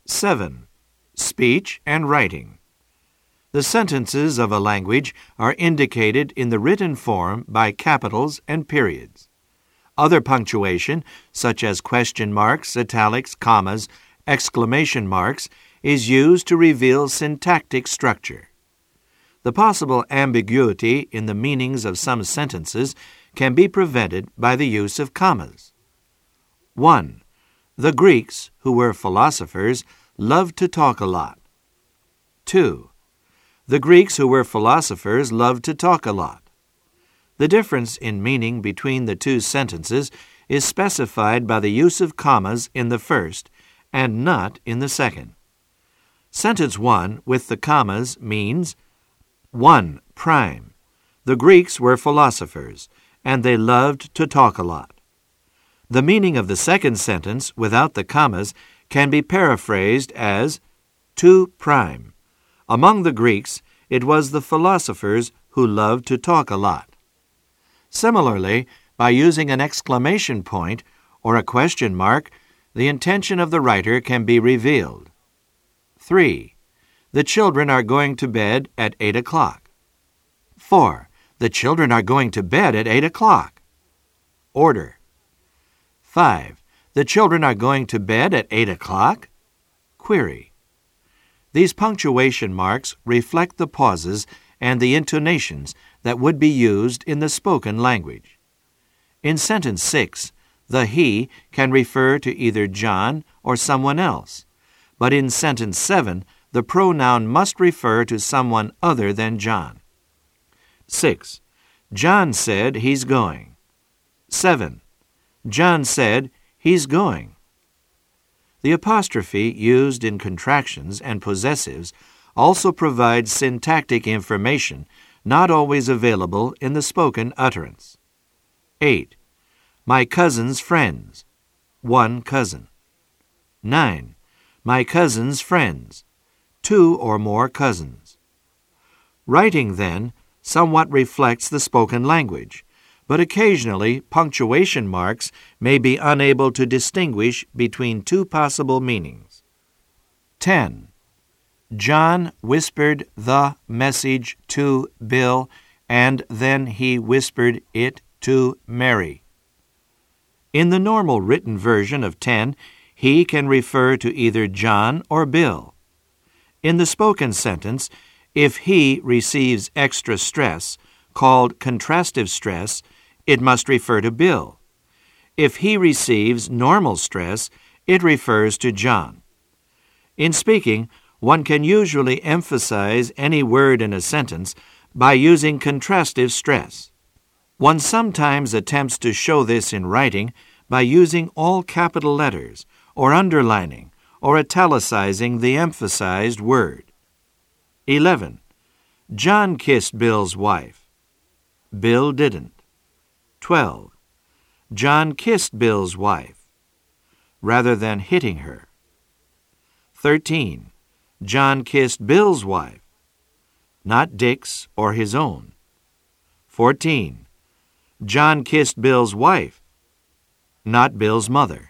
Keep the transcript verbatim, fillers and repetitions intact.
seven. Speech and writing. The sentences of a language are indicated in the written form by capitals and periods. Other punctuation, such as question marks, italics, commas, exclamation marks, is used to reveal syntactic structure. The possible ambiguity in the meanings of some sentences can be prevented by the use of commas. one. The Greeks, who were philosophers, loved to talk a lot. two. The Greeks, who were philosophers, loved to talk a lot. The difference in meaning between the two sentences is specified by the use of commas in the first and not in the second. Sentence one with the commas means one. Prime. The Greeks were philosophers, and they loved to talk a lot. The meaning of the second sentence without the commas can be paraphrased as two. Prime. Among the Greeks, it was the philosophers who loved to talk a lot. Similarly, by using an exclamation point or a question mark, the intention of the writer can be revealed. three. The children are going to bed at eight o'clock. four. The children are going to bed at eight o'clock. Order. five. The children are going to bed at eight o'clock? Query. These punctuation marks reflect the pauses and the intonations that would be used in the spoken language. In sentence six, the he can refer to either John or someone else, but in sentence seven, the pronoun must refer to someone other than John. six. John said he's going. seven. John said he's going. The apostrophe used in contractions and possessives also provides syntactic information not always available in the spoken utterance. eight. My cousin's friends. One cousin. nine. My cousin's friends. Two or more cousins. Writing, then, somewhat reflects the spoken language, but occasionally punctuation marks may be unable to distinguish between two possible meanings. ten. John whispered the message to Bill, and then he whispered it to Mary. In the normal written version of ten, he can refer to either John or Bill. In the spoken sentence, if he receives extra stress, called contrastive stress, it must refer to Bill. If he receives normal stress, it refers to John. In speaking, one can usually emphasize any word in a sentence by using contrastive stress. One sometimes attempts to show this in writing by using all capital letters, or underlining, or italicizing the emphasized word. eleven. John kissed Bill's wife. Bill didn't. twelve. John kissed Bill's wife, rather than hitting her. thirteen. John kissed Bill's wife, not Dick's or his own. fourteen. John kissed Bill's wife, not Bill's mother.